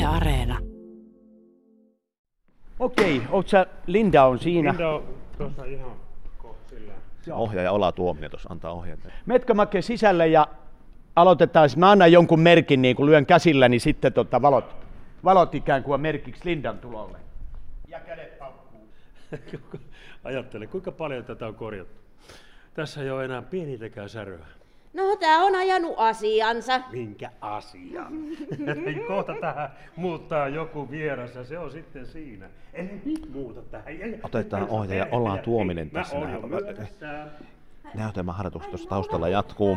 Areena. Okei, Linda on siinä. Linda on tuossa ihan sillä. Ohjaaja Ola Tuominen tuossa antaa ohjeet. Metkö Make sisälle ja aloitetaan. Mä annan jonkun merkin, niin kun lyön käsillä, niin sitten valot ikään kuin merkiksi Lindan tulolle. Ja kädet paukkuu. Ajattele, kuinka paljon tätä on korjattu. Tässä ei ole enää pienintäkään säröä. No, tää on ajanut asiansa. Minkä asian? Kohta tähän muuttaa joku vieras ja se on sitten siinä. Eli nyt muuta tähän. Otetaan ohjaaja Ola Tuominen tässä. Näytelmäharjoitukset tuossa taustalla jatkuu.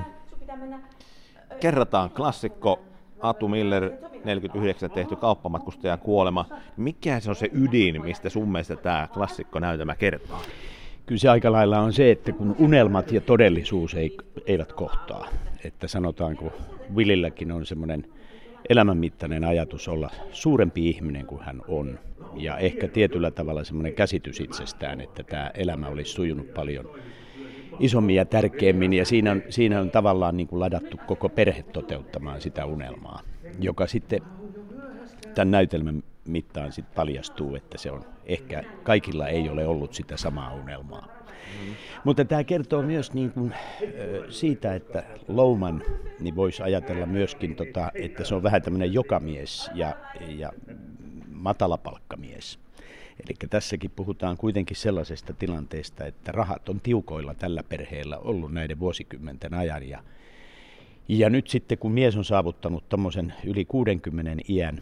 Kerrataan klassikko Atu Miller 49 tehty kauppamatkustajan kuolema. Mikä se on se ydin, mistä sun mielestä tämä klassikko-näytelmä kertoo? Kyllä se aika lailla on se, että kun unelmat ja todellisuus eivät kohtaa. Että sanotaanko Willilläkin on semmoinen elämänmittainen ajatus olla suurempi ihminen kuin hän on. Ja ehkä tietyllä tavalla semmoinen käsitys itsestään, että tämä elämä olisi sujunut paljon isommin ja tärkeämmin. Ja siinä on tavallaan niin kuin ladattu koko perhe toteuttamaan sitä unelmaa, joka sitten tämän näytelmän mittaan sitten paljastuu, että se on ehkä kaikilla ei ole ollut sitä samaa unelmaa. Mutta tämä kertoo myös niin kuin, siitä, että Louman niin voisi ajatella myöskin, että se on vähän tämmöinen jokamies ja matalapalkkamies. Eli tässäkin puhutaan kuitenkin sellaisesta tilanteesta, että rahat on tiukoilla tällä perheellä ollut näiden vuosikymmenten ajan. Ja nyt sitten kun mies on saavuttanut tommosen yli 60 iän,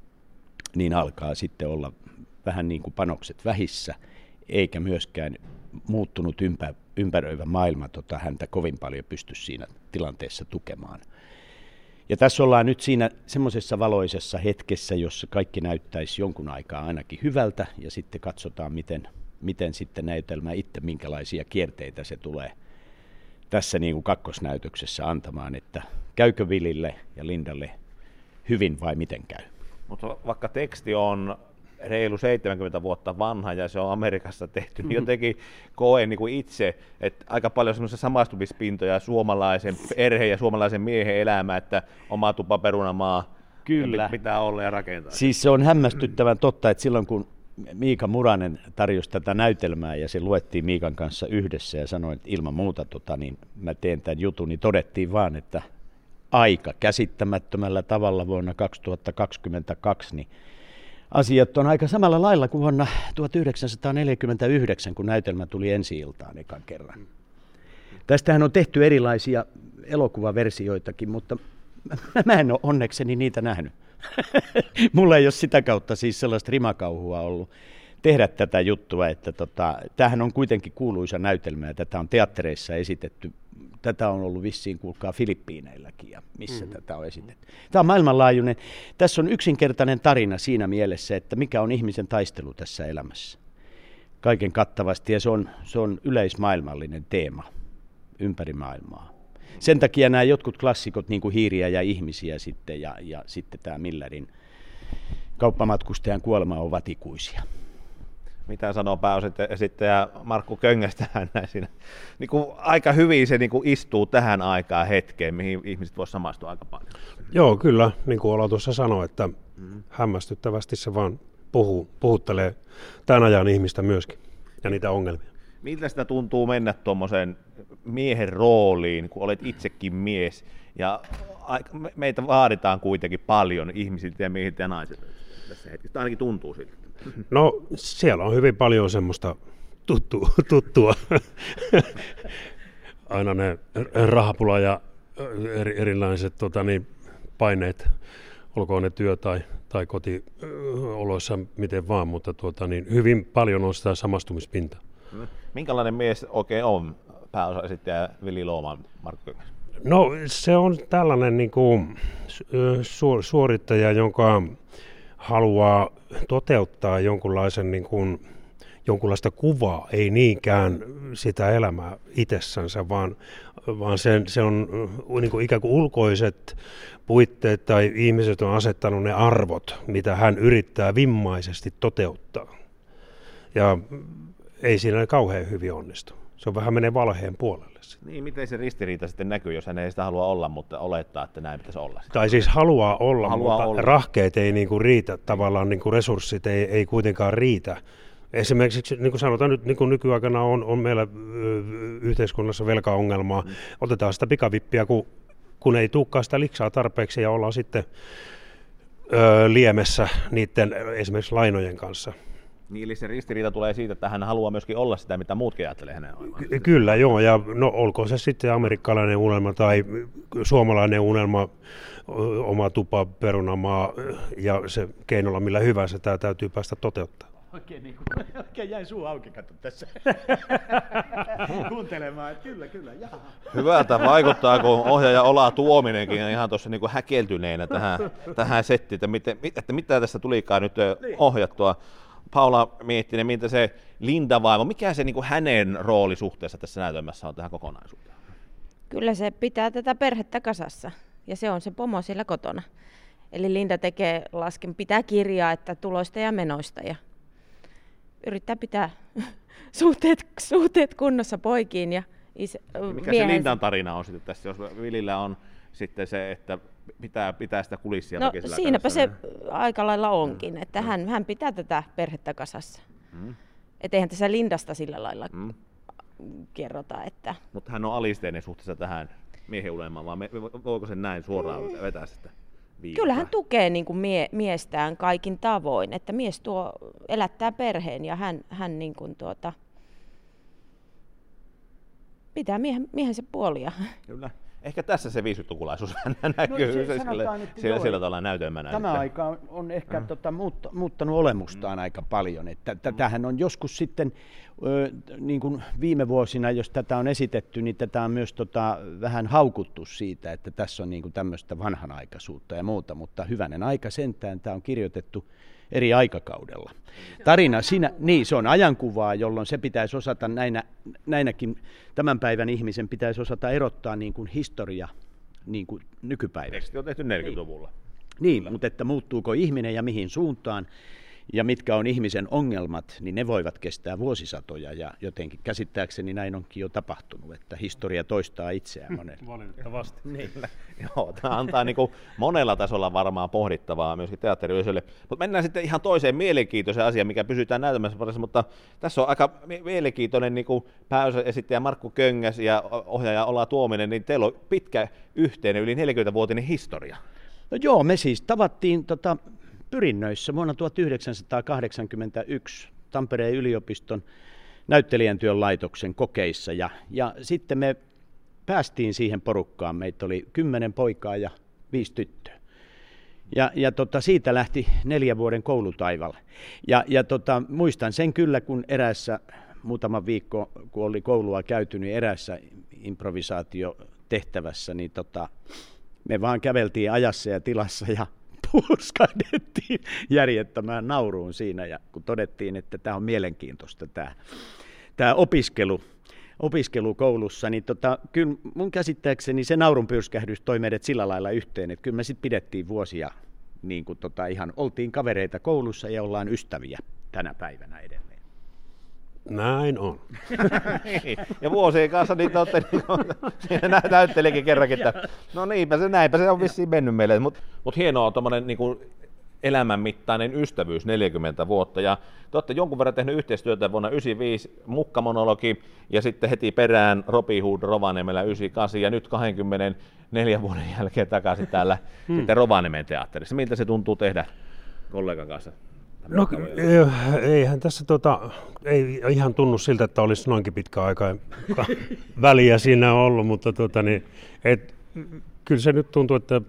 niin alkaa sitten olla vähän niin kuin panokset vähissä, eikä myöskään muuttunut ympäröivä maailma häntä kovin paljon pysty siinä tilanteessa tukemaan. Ja tässä ollaan nyt siinä semmoisessa valoisessa hetkessä, jossa kaikki näyttäisi jonkun aikaa ainakin hyvältä, ja sitten katsotaan, miten sitten näytelmä itse, minkälaisia kierteitä se tulee tässä niin kuin kakkosnäytöksessä antamaan, että käykö Willille ja Lindalle hyvin vai miten käy. Mutta vaikka teksti on reilu 70 vuotta vanha ja se on Amerikassa tehty, niin jotenkin koen niin kuin itse, että aika paljon semmoisia samastumispintoja suomalaisen perheen ja suomalaisen miehen elämä, että oma tupa perunamaa Kyllä. Pitää olla ja rakentaa. Siis se on hämmästyttävän totta, että silloin kun Miika Muranen tarjosi tätä näytelmää ja se luettiin Miikan kanssa yhdessä ja sanoi, että ilman muuta niin mä teen tämän jutun, niin todettiin vaan, että aika käsittämättömällä tavalla vuonna 2022, niin asiat on aika samalla lailla kuin vuonna 1949, kun näytelmä tuli ensi-iltaan ekan kerran. Tästähän on tehty erilaisia elokuvaversioitakin, mutta mä en ole onnekseni niitä nähnyt. Mulla ei ole sitä kautta siis sellaista rimakauhua ollut tehdä tätä juttua, että tämähän on kuitenkin kuuluisa näytelmä ja tätä on teattereissa esitetty. Tätä on ollut vissiin, kuulkaa, Filippiineilläkin ja missä tätä on esitetty. Tämä on maailmanlaajuinen. Tässä on yksinkertainen tarina siinä mielessä, että mikä on ihmisen taistelu tässä elämässä. Kaiken kattavasti ja se on yleismaailmallinen teema ympäri maailmaa. Sen takia nämä jotkut klassikot, niin kuin Hiiriä ja ihmisiä sitten ja sitten tämä Millerin kauppamatkustajan kuolema ovat ikuisia. Mitä sanoo pääosittaja Markku Köngäs tähän näin siinä? Niin kuin aika hyvin se niin kuin istuu tähän aikaan hetkeen, mihin ihmiset voisivat samastua aika paljon. Joo, kyllä, niin kuin Ola tuossa sanoi, että hämmästyttävästi se vaan puhuttelee tämän ajan ihmistä myöskin ja niitä ongelmia. Miltä sitä tuntuu mennä tuommoiseen miehen rooliin, kun olet itsekin mies, ja meitä vaaditaan kuitenkin paljon ihmisiltä ja miehiltä ja naisilta tässä hetkessä, ainakin tuntuu siltä. No, siellä on hyvin paljon semmoista tuttua. Aina ne rahapula ja erilaiset paineet, olkoon ne työ- tai kotioloissa miten vaan, mutta hyvin paljon on sitä samastumispintaa. Minkälainen mies oikein on pääosaesittäjä Willy Louman, Markku Köngäs? No, se on tällainen niin kuin suorittaja, jonka haluaa toteuttaa jonkunlaista kuvaa, ei niinkään sitä elämää itsessänsä, vaan se on niin kuin ikään kuin ulkoiset puitteet tai ihmiset on asettanut ne arvot, mitä hän yrittää vimmaisesti toteuttaa. Ja ei siinä kauhean hyvin onnistu. Se on vähän menee valheen puolelle. Niin, miten se ristiriita sitten näkyy, jos hän ei sitä halua olla, mutta olettaa, että näin pitäisi olla. Tai siis haluaa olla. Rahkeet ei niinku riitä, tavallaan niinku resurssit ei kuitenkaan riitä. Esimerkiksi niin kuin sanotaan nyt, niin kuin nykyaikana on meillä yhteiskunnassa velkaongelmaa. Otetaan sitä pikavippiä, kun ei tulekaan sitä liksaa tarpeeksi ja ollaan sitten liemessä niiden esimerkiksi lainojen kanssa. Niin, eli se ristiriita tulee siitä, että hän haluaa myöskin olla sitä, mitä muutkin ajattelee hänen olemaan. Kyllä, joo, ja no olkoon se sitten amerikkalainen unelma tai suomalainen unelma, oma tupa, perunamaa ja se keinolla millä hyvänsä, tämä täytyy päästä toteuttaa. Oikein jäi suu auki, katso tässä kuuntelemaan, että kyllä, jaha. Hyvältä vaikuttaa, kun ohjaaja Ola Tuominenkin on ihan tuossa niin häkeltyneenä tähän settiin, että mitä tästä tulikaan nyt ohjattua. Paula Miettinen, miltä se Linda-vaimo, mikä se niin kuin hänen rooli suhteessa tässä näytelmässä on tähän kokonaisuuteen? Kyllä se pitää tätä perhettä kasassa ja se on se pomo siellä kotona. Eli Linda pitää kirjaa, että tuloista ja menoista ja yrittää pitää suhteet kunnossa poikiin ja mikä se Lindan tarina on sitten tässä, jos Vilillä on sitten se, että pitää sitä kulissia. No siinäpä se aika lailla onkin, että hän pitää tätä perhettä kasassa. Että eihän tässä Lindasta sillä lailla kerrota. Että... Mutta hän on alisteinen suhteessa tähän miehen unelmaan, vaan voiko sen näin suoraan vetää sitä viivaa? Kyllä hän tukee niin kuin miestään kaikin tavoin, että mies elättää perheen ja hän niin kuin pitää miehensä puolia. Kyllä. Ehkä tässä se 50-lukulaisuus näkyy sillä tavalla näytelmänä. Tämä aika on ehkä muuttanut olemustaan aika paljon. Tämähän on joskus sitten, niin kuin viime vuosina, jos tätä on esitetty, niin tätä on myös vähän haukuttu siitä, että tässä on niin kuin tämmöistä vanhanaikaisuutta ja muuta, mutta hyvänen aika sentään, tämä on kirjoitettu eri aikakaudella. Tarina se on ajankuvaa, jolloin se pitäisi osata näinäkin tämän päivän ihmisen pitäisi osata erottaa niin kuin historia niin kuin nykypäivästä. Teksti on tehty 40-luvulla. Niin, mutta että muuttuuko ihminen ja mihin suuntaan ja mitkä on ihmisen ongelmat, niin ne voivat kestää vuosisatoja ja jotenkin käsittääkseni näin onkin jo tapahtunut, että historia toistaa itseään monelle. Valitettavasti. Niin. Joo, tämä antaa niin kuin monella tasolla varmaan pohdittavaa myöskin teatteriyleisölle. Mutta mennään sitten ihan toiseen mielenkiintoiseen asiaan, mikä pysytään näytelmässä parissa, mutta tässä on aika mielenkiintoinen niin kuin pääosasittäjä Markku Köngäs ja ohjaaja Ola Tuominen, niin teillä on pitkä yhteinen, yli 40-vuotinen historia. No joo, me siis tavattiin Pyrinnöissä vuonna 1981 Tampereen yliopiston näyttelijän työn laitoksen kokeissa ja sitten me päästiin siihen porukkaan. Meitä oli 10 poikaa ja 5 tyttöä. Ja siitä lähti 4 vuoden koulutaival. Ja muistan sen kyllä, kun eräässä muutama viikko, kun oli koulua käyty, niin eräässä improvisaatiotehtävässä, niin me vaan käveltiin ajassa ja tilassa ja purskahdettiin järjettömään nauruun siinä, ja kun todettiin, että tämä on mielenkiintoista tämä opiskelu koulussa, niin kyllä mun käsittääkseni se naurun pyrskähdys toi meidät sillä lailla yhteen, että kyllä me sitten pidettiin vuosia, niin kuin ihan oltiin kavereita koulussa ja ollaan ystäviä tänä päivänä edelleen. Näin on. Ja vuosien kanssa niitä olette siinä näyttelikin kerrankin, että no näinpä se on vissiin mennyt meille. Mutta hienoa on tuommoinen niin elämänmittainen ystävyys 40 vuotta. Ja te olette jonkun verran tehnyt yhteistyötä vuonna 1995 Mukkamonologi ja sitten heti perään Robin Hood Rovaniemellä 1998 ja nyt 24 vuoden jälkeen takaisin täällä sitten Rovaniemen teatterissa. Miltä se tuntuu tehdä kollegan kanssa? No eihän tässä ei ihan tunnu siltä, että olisi noinkin pitkä aika väliä siinä ollut, mutta kyllä se nyt tuntuu, että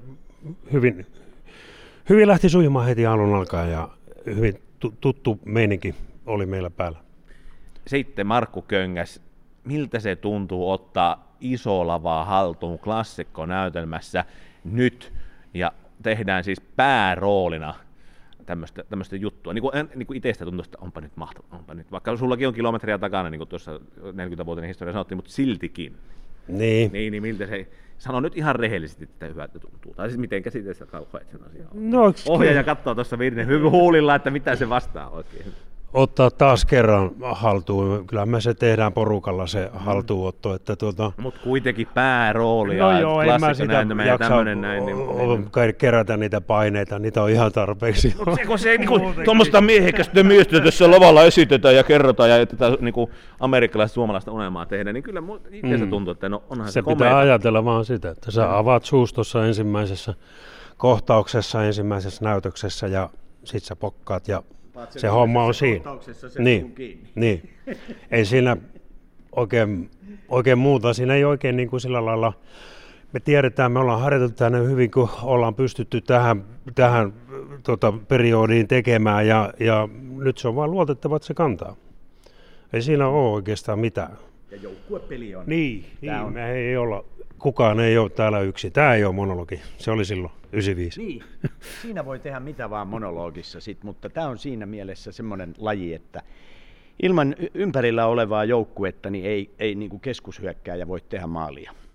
hyvin lähti sujumaan heti alun alkaen ja hyvin tuttu meininki oli meillä päällä. Sitten Markku Köngäs, miltä se tuntuu ottaa iso lavaa haltuun klassikkonäytelmässä nyt ja tehdään siis pääroolina tämmöistä juttua. Niin kuin itsestä tuntuu, että onpa nyt mahtavaa. Vaikka sullakin on kilometriä takana, niin kuin tuossa 40-vuotinen historia sanottiin, mutta siltikin. Niin, miltä se... Sano nyt ihan rehellisesti, että hyvältä tuntuu. Tai siis miten käsitellään kauhean sen asian. No, ohjaaja katsoo tuossa Virne huulilla, että mitä se vastaa oikein. ottaa taas kerran haltuun. Kyllähän me se tehdään porukalla se haltuunotto. Että Mutta kuitenkin pääroolia, no joo, en mä sitä jaksa kerätä niitä paineita, niitä on ihan tarpeeksi. Mutta se tuommoista miehekästä miestä tässä lavalla esitetään ja kerrotaan ja tätä niinku amerikkalaista suomalaista unelmaa tehdään, niin kyllä itse tuntuu, että no onhan se komeata. Pitää ajatella vaan sitä, että sä avaat suus tuossa ensimmäisessä kohtauksessa, ensimmäisessä näytöksessä ja sit sä pokkaat ja se homma on siinä. Niin. Ei siinä oikein muuta. Siinä ei oikein niin kuin sillä lailla. Me tiedetään, me ollaan harjoiteltu tänne hyvin, kun ollaan pystytty tähän periodiin tekemään ja nyt se on vaan luotettava, että se kantaa. Ei siinä ole oikeastaan mitään. Ja joukkuepeli on. Niin, me ei olla. Kukaan ei ole täällä yksi. Tämä ei ole monologi. Se oli silloin 95. Niin, siinä voi tehdä mitä vaan monologissa, mutta tämä on siinä mielessä semmoinen laji, että ilman ympärillä olevaa joukkuetta niin ei niin kuin keskushyökkääjä voi tehdä maalia.